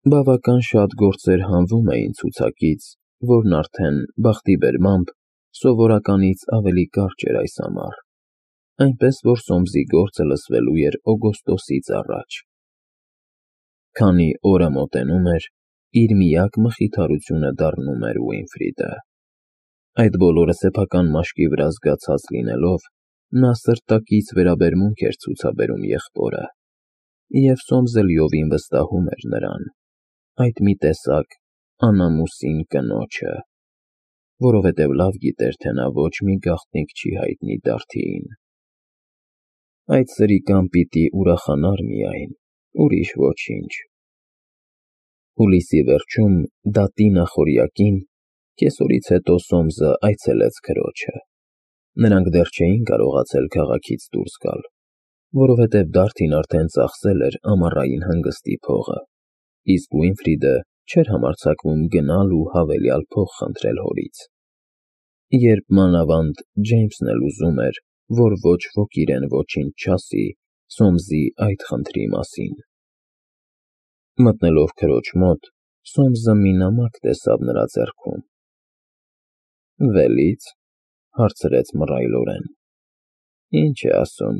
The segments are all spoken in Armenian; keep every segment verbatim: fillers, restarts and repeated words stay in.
Բավական շատ գործեր հանվում էին ցուցակից, որն արդեն, բախտի բերմամբ, սովորականից ավելի կարճ էր այս ամառ, այնպես որ Սոմսի գործը լսվելու էր օգոստոսից առաջ։ Քանի օրը մոտենում էր, իր միակ մխիթարությունը դառնում էր Ուինֆրիդը։ Այդ բոլորը սեփական մաշկի վրա զգացած լինելով, նա սրտակից վերաբերմունք էր ցուցաբերում եղբորը, և Սոմսը լիովին վստահում էր նրան, այդ մի տեսակ անամուսին կնոջը, որովհետև լավ գիտեր, թե նա ոչ մի գաղտնիք չի հայտնի Դարդիին։ Այդ սրիկան պիտի ուրախանար միայն, ուրիշ ոչինչ։ Հուլիսի վերջում, դատի նախօրյակին, կեսօրից հետո Սոմսը այցելեց քրոջը։ Նրանք դեռ չէին կարողացել քաղաքից դուրս գալ, որովհետև Դարդին արդեն ծախսել էր ամառային հանգստի փողը, իսկ Ուինֆրիդը չէր համարձակվում գնալ ու հավելյալ փող խնդրել հորից, երբ մանավանդ Ջեյմսն էլ ուզում էր, որ ոչ ոք իրեն ոչինչ չասի Սոմսի այդ խնդրի մասին։ Մտնելով քրոջ մոտ, Սոմսը մի նամակ տեսավ նրա ձեռքում։ «Վելի՞ց», հարցրեց մռայլորեն։ «Ինչ է ասում»։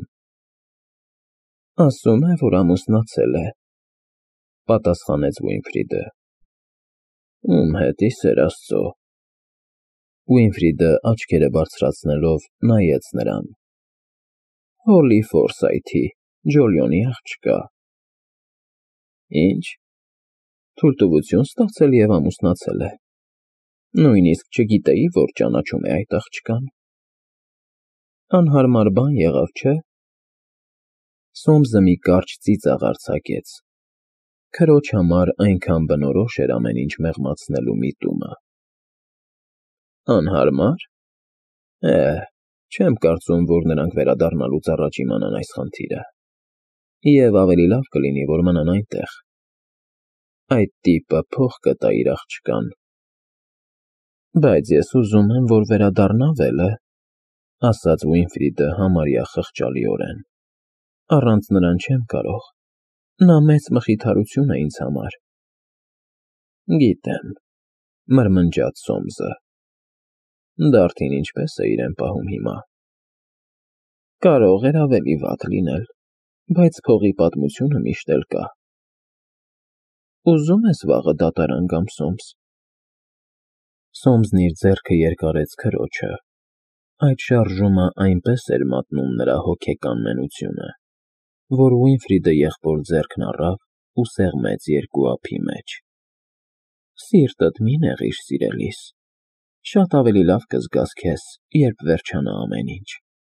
«Ասում է, որ ամուսնացել է», պատասխանեց Ուինֆրիդը։ «Ում հետ, ի սեր Աստծո»։ Ուինֆրիդը աչքերը բարձրացնելով նայեց նրան։ «Հոլլի Ֆորսայթի, Ջոլիոնի աղջկա»։ «Ի՞նչ, թույլտվություն ստացել և ամուսնացել է։ Նույնիսկ չգիտեի, որ ճանաչում է այդ աղջկան։ Անհարմար բան եղավ, չէ՞։ Սոմսը մի կարճ ծիծաղ արձակեց։ Քրոջ համար այնքան բնորոշ էր ամեն ինչ մեղմացնելու միտումը։ Անհարմա՞ր։ Է, չեմ կարծում, որ նրանք վերադառնալուց առաջ իմանան այս խնդիրը, և ավելի լավ կլինի, որ մնան այնտեղ։ Այդ տիպը փող կտա իր աղջկան։ Բայց ես ուզում եմ, որ վերադառնա Վելը, ասաց Ուինֆրիդը համարյա խղճալիորեն։ Առանց նրան չեմ կարող։ Նա մեծ մխիթարություն է ինձ համար։ Գիտեմ, մրմնջաց Սոմսը։ Դարդին ինչպե՞ս է իրեն պահում հիմա։ Կարող էր ավելի վատ լինել, բայց փողի պատմությունը միշտ էլ կա։ Ուզում ես վաղը դատարան գամ, Սոմս։ Սոմսն իր ձեռքը երկարեց քրոջը։ Այդ շարժումը այնպես էր մատնում նրա հոգեկան մենությունը, որ Ուինֆրիդը եղբոր ձեռքն առավ ու սեղմեց երկու ափի մեջ։ Սիրտդ մի նեղիր, սիրելիս, շատ ավելի լավ կզգաս քեզ, երբ վերջանա ամեն ինչ։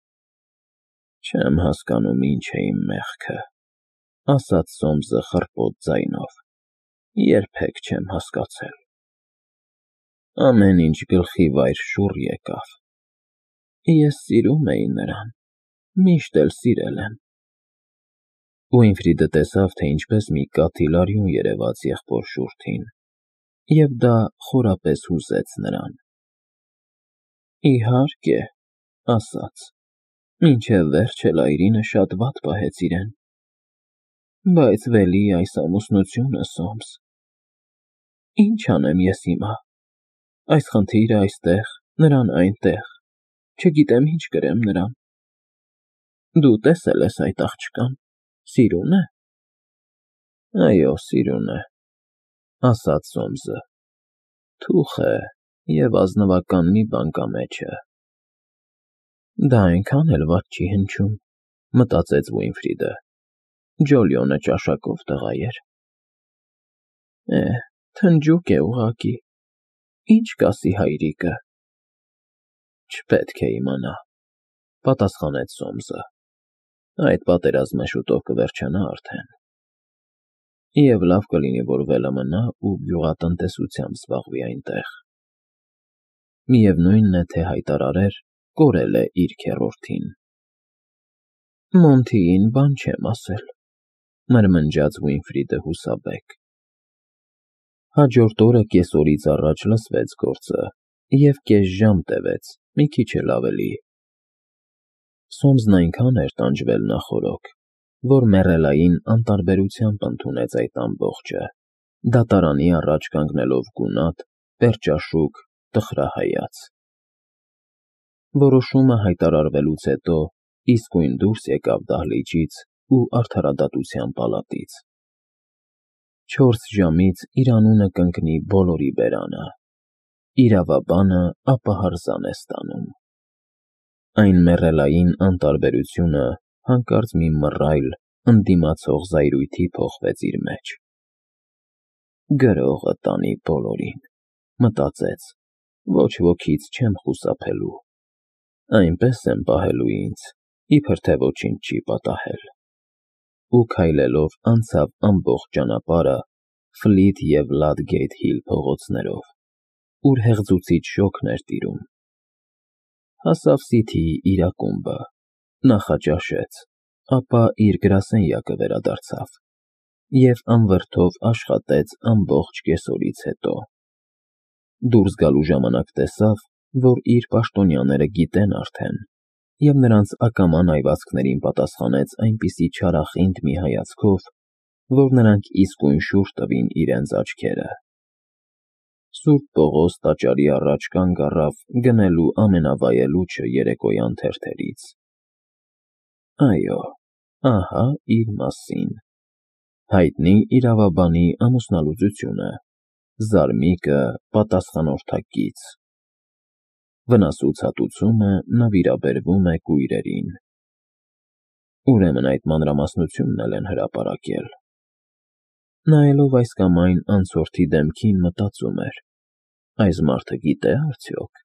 Չեմ հասկանում ինչ է իմ մեղքը, ասաց Սոմսը խռպոտ ձայնով, երբեք չեմ հասկացել։ Ամեն ինչ գլխի վայր շուռ եկավ։ Ես սիրում էի նրան, միշտ էլ սիրել եմ։ Ուինֆրիդը տեսավ, թե ինչպես մի կաթիլ արյուն երևաց եղբոր շուրթին, և դա խորապես հուզեց նրան։ Իհարկե, ասաց, մինչև վերջ էլ այրինը շատ վատ պահեց իրեն։ Բայց Վելի այս ամուսնությունը, Սոմս։ Ինչ անեմ ես հիմա։ Այս խնդիրը այստեղ, նրան այնտեղ, չգիտեմ ինչ կրեմ նրան։ Դու տեսել ես այդ աղջկան, սիրուն է։ Այո, սիրուն է, ասաց Սոմսը։ Թուխ է և ազնվական մի բան կա մեջը։ Դա այնքան էլ վատ չի հնչում, մտածեց Ուինֆրիդը։ Ջոլիոնը ճաշակով տղա էր։ Է, թնջուկ է ուղղակի։ Ինչ կասի հայրիկը։ Չպետք է իմանա, պատասխանեց Սոմսը։ Այդ պատերազմը շուտով կվերջանա արդեն։ Եվ լավ կլինի, որ Վելը մնա ու գյուղատնտեսությամբ զբաղվի այնտեղ։ Միևնույն է, թե հայտարարեր, կորել է իր քեռորդին։ Մոնթիին բան չեմ ասել, մրմնջաց Ուինֆրիդը հուսաբեկ։ Հաջորդ օրը կեսօրից առաջ լսվեց գործը, և կես ժամ տևեց, մի քիչ էլ ավելի։ Սոմսն այնքան էր տանջվել նախօրոք, որ մեռելային անտարբերությամբ ընդունեց այդ ամբողջը, դատարանի առաջ կանգնելով գունատ, պերճաշուք, տխրահայաց։ Որոշումը հայտարարվելուց հետո իսկույն դուրս եկավ դահլիճից ու արդարադատության պալատից։ Չորս ժամից իր անունը կընկնի բոլորի բերանը, իրավաբանը ապահարզան է ստանում։ Այն մեռելային անտարբերությունը հանկարծ մի մռայլ, ընդդիմացող զայրույթի փոխվեց իր մեջ։ Գրողը տանի բոլորին, մտածեց, ոչ ոքից չեմ խուսափելու, այնպես եմ պահելու ինձ, իբր թե ոչինչ չի պատահել։ Ու քայլելով անցավ ամբողջ ճանապարհը Ֆլիթ և Լադգեյթ Հիլ փողոցներով, ուր հեղձուցիչ շոգն էր տիրում։ Հասավ Սիթիի իրակումբը, նախաճաշեց, ապա իր գրասենյակը վերադարձավ և անվրդով աշխատեց ամբողջ կեսօրից հետո։ Դուրս գալու ժամանակ տեսավ, որ իր պաշտոնյաները գիտեն արդեն, և նրանց ակամա նայվածքներին պատասխանեց այնպիսի չարախինդ մի հայացքով, որ նրանք իսկույն շուռ տվին իրենց աչքերը։ Սուրբ Պողոս տաճարի առաջ կանգ առավ գնելու ամենավայելուչը երեկոյան թերթերից։ Այո, ահա իր մասին. հայտնի իրավաբանի ամուսնալուծությունը, զարմիկը պատասխանորդակից, վնասուցածությունը նվիրաբերվում է կույրերին։ Ուրեմն այդ մանրամասնությունն էլ են հրապարակել։ Նայելով այս կամ այն անցորդի դեմքին մտածում էր. այս մարդը գիտե՞ արդյոք։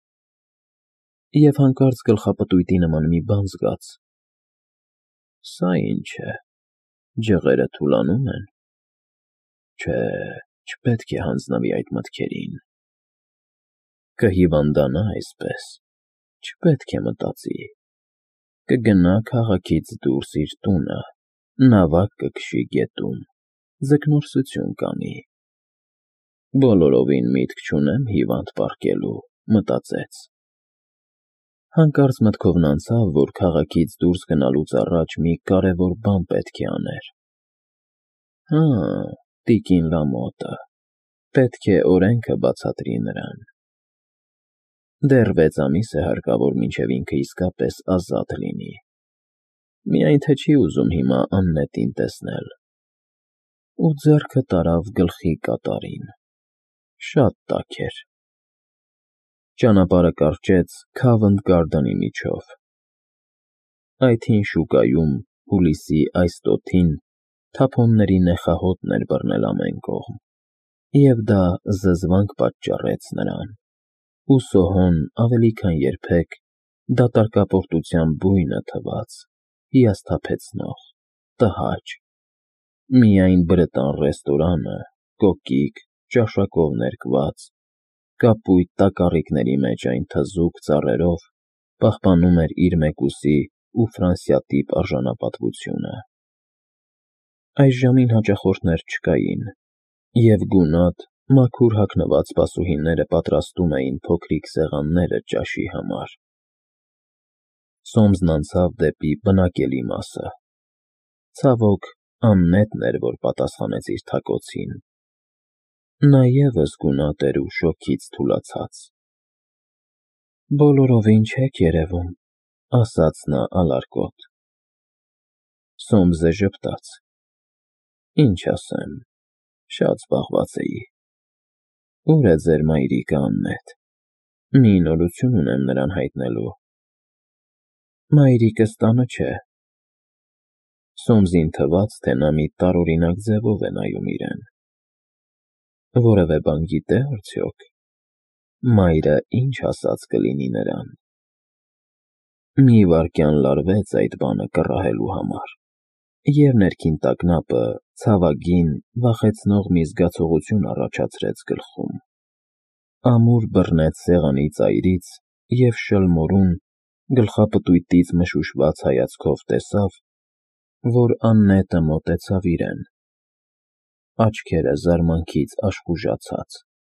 Եվ հանկարծ գլխապտույտի նման մի բան զգաց. սա ի՞նչ է, ջղերը թուլանո՞ւմ են։ Չէ, չպետք է հանձնվի այդ մտքերին։ Կհիվանդանա այսպես, չպետք է մտածի։ Կգնա քաղաքից դուրս իր տունը, նավակ կքշի գետում, ձկնորսություն կանի։ Բոլորովին միտք չունեմ հիվանդ պառկելու, մտածեց։ Հանկարծ մտքովն անցավ, որ քաղաքից դուրս գնալուց առաջ մի կարևոր բան պետք է աներ։ Հա, տիկին Լամոտը, պետք է օրենքը բացատրի նրան։ Դեռ վեց ամիս է հարկավոր, մինչև ինքը իսկապես ազատ լինի։ Միայն թե չի ուզում հիմա Աննետին տեսնել։ Ու ձեռքը տարավ գլխի կատարին։ Շատ տաք էր։ Ճանապարհը կարճեց Քավընթ Գարդանի միջով։ Այդ հին շուկայում, հուլիսի այս տոթին, թափոնների նեխահոտն էր բռնել ամեն կողմ, և դա զզվանք պատճառեց նրան, ու Սոհոն ավելի քան երբեք դատարկապորտության բույնը թվաց, հիասթափեցնող, տհաճ։ Միայն բրտան ռեստորանը, կոկիկ, ճաշակով ներկված, կապույտ տակառիկների մեջ այն թզուկ ծառերով պահպանում էր իր մեկուսի ու ֆրանսիատիպ արժանապատվությունը։ Այս ժամին հաճախորդներ չկային, և գունատ, մաքուր հագնված սպասուհիները պատրաստում էին փոքրիկ սեղանները ճաշի համար։ Սոմսն անցավ դեպի բնակելի մասը։ Ցավոք, Աննետն էր, որ պատասխանեց իր թակոցին։ Նա ևս գունատ էր ու շոգից թուլացած։ Բոլորովին չեք երևում, ասաց նա ալարկոտ։ Սոմսը ժպտաց. Ինչ ասեմ, շատ զբաղված էի։ Ո՞ւր է ձեր մայրիկը, Աննետ։ Մի նորություն ունեմ նրան հայտնելու։ Մայրիկս տանը չէ։ Սոմսին թվաց, թե նա մի տարօրինակ ձևով է նայում իրեն։ Որևէ բան գիտե՞ արդյոք։ Մայրը ինչ ասած կլինի նրան։ Մի վայրկյան լարվեց այդ բանը կռահելու համար, և ներքին տագնապը ցավագին, վախեցնող մի զգացողություն առաջացրեց գլխում։ Ամուր բռնեց սեղանի ծայրից և շլմորուն, գլխապտույտից մշուշված հայացքով տեսավ, որ Աննետը մոտեցավ իրեն, աչքերը զարմանքից աշխուժացած։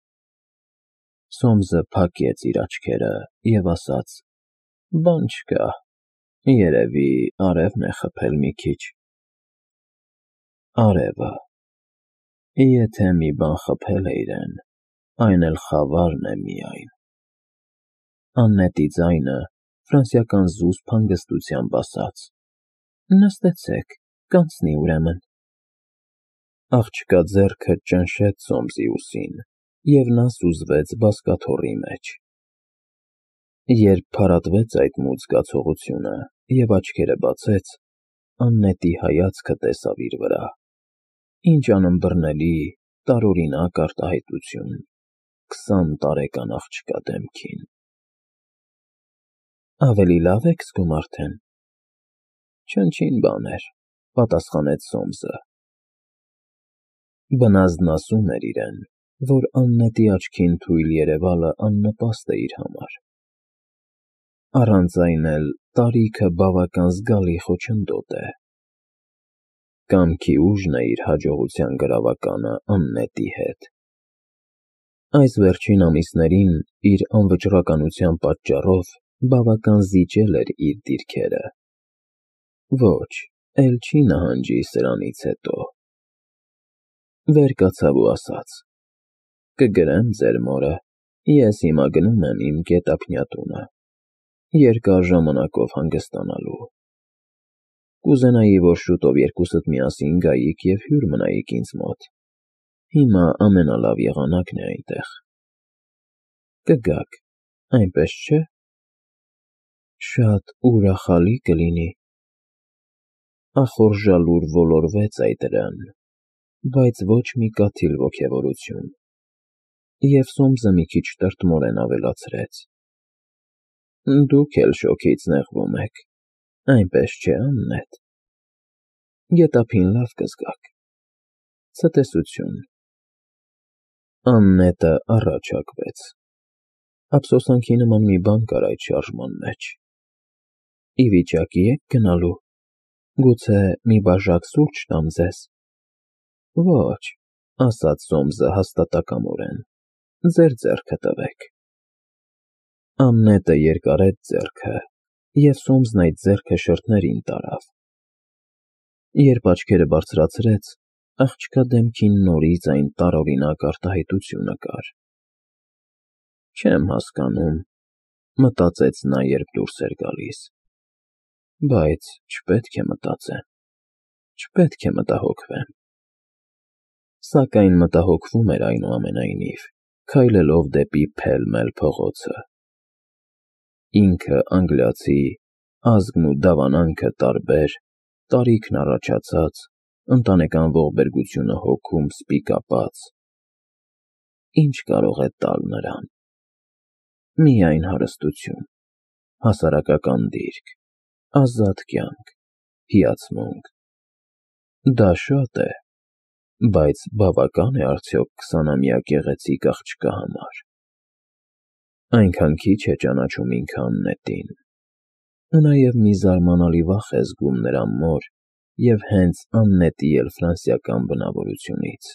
Սոմսը փակեց իր աչքերը և ասաց. Բան չկա, երևի արևն է խփել մի քիչ։ Արևը։ Եթե մի բան խփել է իրեն, այն էլ խավարն է միայն։ Աննետի ձայնը ֆրանսիական զուսպ հանգստությամբ ասաց. Նստեցեք, կանցնի ուրեմն։ Աղջկա ձեռքը ճնշեց Սոմսի ուսին, և նա սուզվեց բազկաթոռի մեջ։ Երբ փարատվեց այդ մութ զգացողությունը և աչքերը բացեց, Աննետի հայացքը տեսավ իր վրա։ Ինչ անըմբռնելի, տարօրինակ արտահայտություն քսան տարեկան աղջկա դեմքին։ Ավելի լավ եք զգում արդեն։ Չնչին բաներ, պատասխանեց Սոմսը։ Բնազդն ասում էր իրեն, որ Աննետի աչքին թույլ երևալը աննպաստ է իր համար։ Առանց այն էլ տարիքը բավական զգալի խոչընդոտ է։ Կամքի ուժն է իր հաջողության գրավականը Աննետի հետ։ Այս վերջին ամիսներին իր անվճռականության պատճառով բավական զիջել էր իր դիրքերը։ Ոչ, էլ չի նահանջի սրանից հետո։ Վեր կացավ ու ասաց. կգրեմ ձեր մորը, ես հիմա գնում եմ իմ գետափնյա տունը, երկար ժամանակով հանգստանալու։ Կուզենայի, որ շուտով երկուսդ միասին գայիք և հյուր մնայիք ինձ մոտ։ Հիմա ամենալավ եղանակն է այնտեղ։ Կգաք, այնպես չէ՞։ Շատ ուրախալի կլինի։ Ախորժալուր ոլորվեց այդ լան, բայց ոչ մի կաթիլ ոգևորություն, և Սոմսը մի քիչ տրտմորեն ավելացրեց. Դուք էլ շոգից նեղվում եք, այնպես չէ՞, Աննետ։ Գետափին լավ կզգաք։ Ցտեսություն։ Աննետը առաջ հակվեց։ Ափսոսանքի նման մի բան կար այդ շարժման մեջ։ Ի վիճակի ե՞ք գնալու։ Գուցե մի բաժակ սուրճ տամ ձեզ։ Ոչ, ասաց Սոմսը հաստատակամորեն, ձեր ձեռքը տվեք։ Աննետը երկարեց ձեռքը, և Սոմսն այդ ձեռքը շրթներին տարավ։ Երբ աչքերը բարձրացրեց, աղջկա դեմքին նորից այն տարօրինակ արտահայտությունը կար։ Չեմ հասկանում, մտածեց նա, երբ դուրս էր գալիս։ Բայց չպետք է մտածեմ, չպետք է մտահոգվեմ։ Սակայն մտահոգվում էր այնուամենայնիվ, քայլելով դեպի Փել-Մել փողոցը։ Ինքը անգլիացի, ազգն ու դավանանքը տարբեր, տարիքն առաջացած, ընտանեկան ողբերգությունը հոգում սպիտակապած։ Ինչ կարող է տալ նրան։ Միայն հարստություն, հասարակական դիրք, ազատ կյանք, հիացմունք։ Դա շատ է, բայց բավական է արդյոք քսանամյա գեղեցիկ աղջկա համար։ Այնքան քիչ է ճանաչում ինքը Աննետին։ Ու նաև մի զարմանալի վախ է զգում նրա մոր և հենց Աննետի էլ ֆրանսիական բնավորությունից։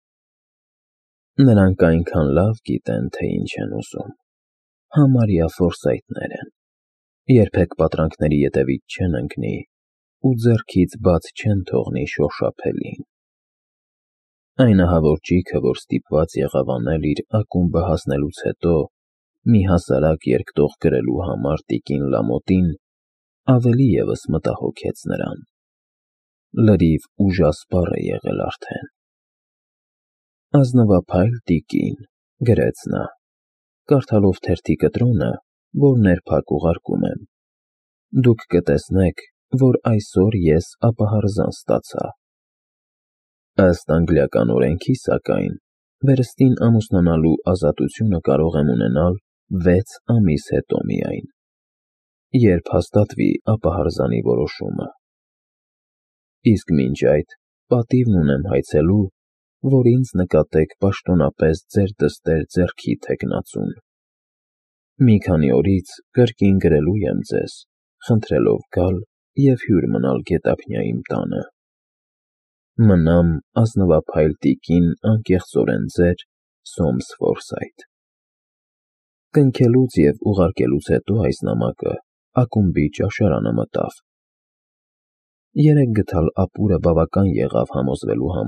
Նրանք այնքան լավ գիտեն, թե ինչ են ուզում։ Համարյա ֆորսայթներ են։ Երբեք պատրանքների ետևից չեն ընկնի ու ձեռքից բաց չեն թողնի շոշափելին։ Այն ահավոր ճիգը, որ ստիպված եղավ անել իր ակումբը հասնելուց հետո մի հասարակ երկտող գրելու համար տիկին Լամոտին, ավելի ևս մտահոգեց նրան։ Լրիվ ուժասպառ է եղել արդեն։ Ազնվափայլ տիկին, գրեց նա, կարդալով թերթի կտրոնը, որ ներփակ ուղարկում եմ։ Դուք կտեսնեք, որ այսօր ես ապահարզան ստացա։ Ըստ անգլիական օրենքի, սակայն, վերստին ամուսնանալու ազատությունը կարող եմ ունենալ վեց ամիս հետո միայն, երբ հաստատվի ապահարզանի որոշումը։ Իսկ մինչ այդ պատիվն ունեմ հայցելու, որ ինձ նկատեք պաշտոնապես ձեր դստեր ձեռքի թեկնածուն։ Մի քանի օրից կրկին գրելու եմ ձեզ, խնդրելով գալ և հյուր մնալ գետափնյա իմ տանը։ Մնամ ազնվափայլ տիկին անկեղծորեն ձեր Սոմս Ֆորսայթ։ Կնքելուց և ուղարկելուց հետո այս նամակը ակումբի ճաշարանը մտավ։ Երեկ գտալ ապուրը բավական եղավ համոզվելու համար,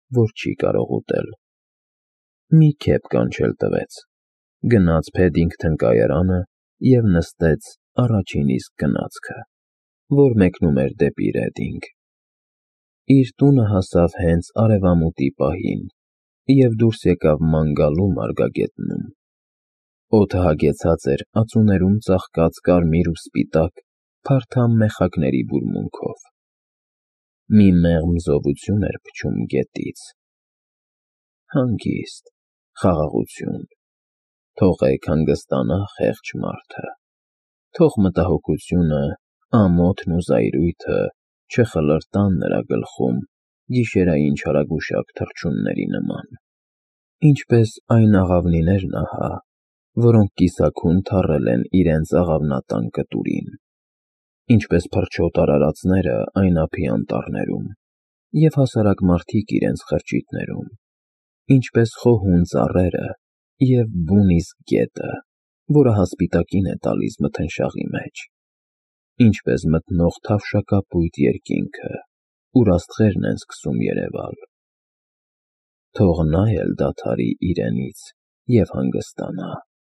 որ չի կարող ուտել։ Մի քեֆ կանչել տվեց, գնաց Փեդինգթոն կայարանը և նստեց առաջին իսկ գնացքը, որ մեկնում էր դեպի Ռեդինգ։ Իր տունը հասավ հենց արևամուտի պահին և դուրս եկավ ման գալու մարգագետնում։ Օդը հագեցած էր ածուներում ծաղկած կարմիր ու սպիտակ փարթամ մեխակների բուրմունքով։ Մի մեղմ զովություն էր փչում գետից։ Հանգիստ, խաղաղություն, թողեք հանգստանա խեղճ մարդը, թող մտահոգությունը, ամոթն ու զայրույթը չխլրտան նրա գլխում գիշերային չարագուշակ թռչունների նման, ինչպես այն աղավնիներն ահա, որոնք կիսաքուն թառել են իրենց աղավնատան կտուրին, ինչպես փռչոտ արարածները այն ափի անտառներում և հասարակ մարդիկ իրենց խրճիթներում, ինչպես խոհուն ծառերը և բուն իսկ գետը, որը հասպիտակին է տալիս մթնշաղի մեջ, ինչպես մթնող թավշակապույտ երկինքը, ուր աստղերն են սկսում երևալ։ Թող նա էլ դադարի իրենից և հանգստանա։